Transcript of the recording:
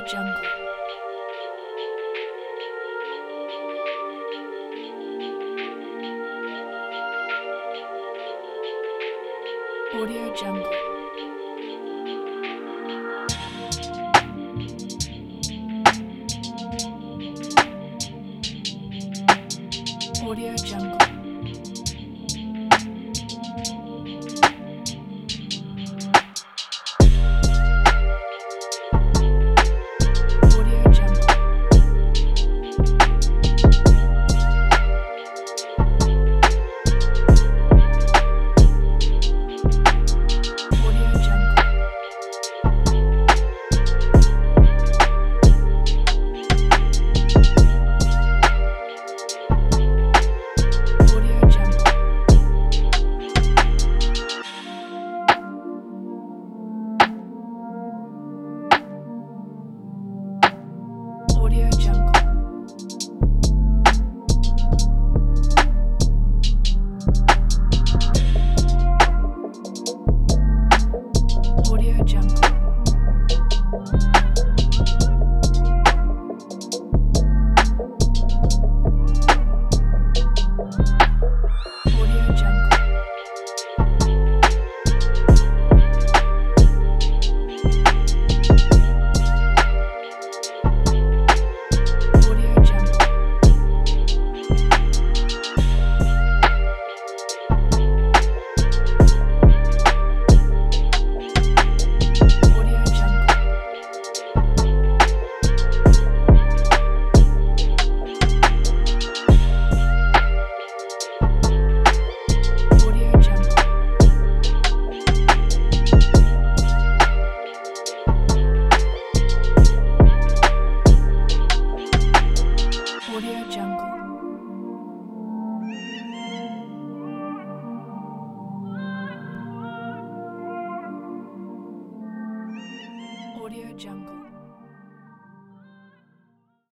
Jungle. Audio Jungle. Audio Jungle. Audio Jungle. Audio Jungle. Audio Jungle. Audio Jungle. Audio Jungle. Audio Jungle. Audio Jungle. Audio Jungle. Audio Jungle. Audio Jungle. Audio Jungle.